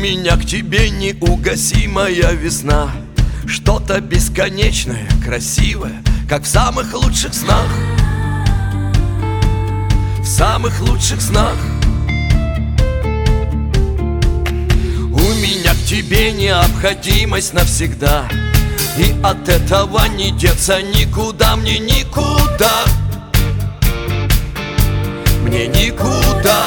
меня к тебе неугасимая весна, что-то бесконечное, красивое, как в самых лучших снах. В самых лучших снах. У меня к тебе необходимость навсегда, и от этого не деться никуда, мне никуда. Мне никуда.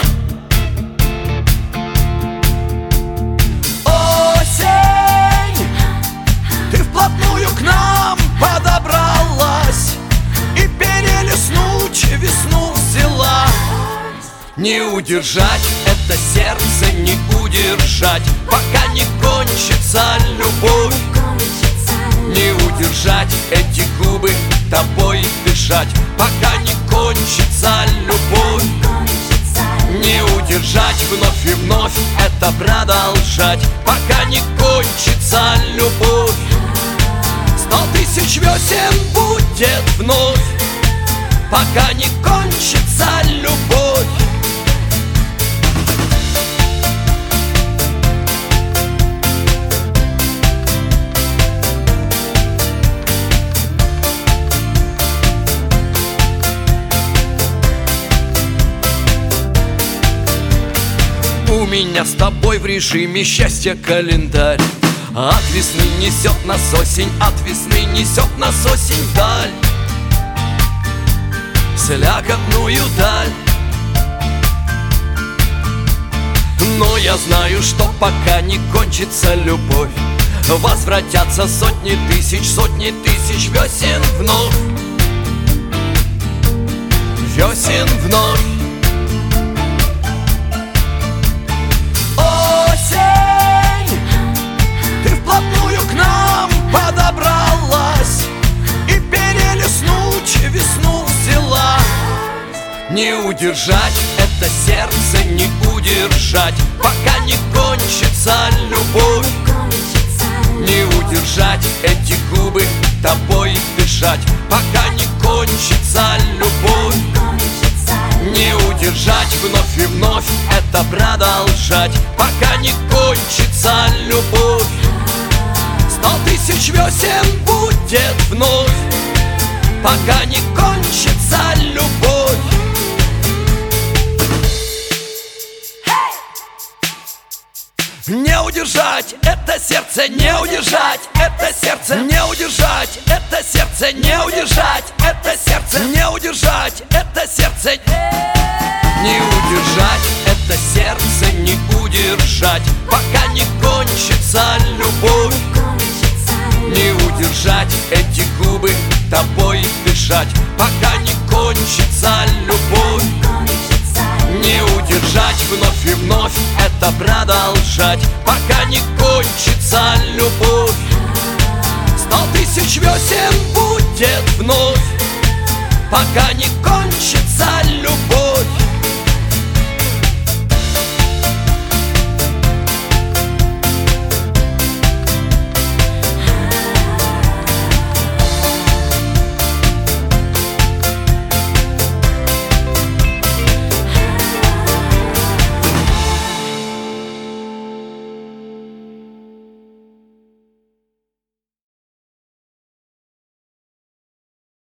Осень, ты вплотную к нам подобралась и перелистнуть весну взяла. Не удержать это сердце, не удержать, пока не кончится любовь. Не удержать эти губы, тобой дышать, пока не кончится любовь. Не удержать вновь и вновь это продолжать, пока не кончится любовь. 100 тысяч весен будет вновь, пока не кончится любовь. У меня с тобой в режиме счастья календарь. От весны несет нас осень, от весны несет нас осень вдаль, слякотную даль. Но я знаю, что пока не кончится любовь, возвратятся сотни тысяч весен вновь. Весен вновь. Не удержать это сердце, не удержать, пока не кончится любовь. Не удержать эти губы, тобой дышать, пока не кончится любовь. Не удержать вновь и вновь это продолжать, пока не кончится любовь. 100 тысяч весен будет вновь, пока не кончится любовь. Не удержать это сердце, не удержать это сердце, не удержать это сердце, не удержать это сердце, не удержать это сердце. Не удержать это сердце, не удержать, пока не кончится любовь. Не удержать эти губы, тобой дышать, пока не кончится любовь. Не удержать вновь и вновь это продолжать, пока не кончится любовь. 100 тысяч весен будет вновь, пока не кончится любовь.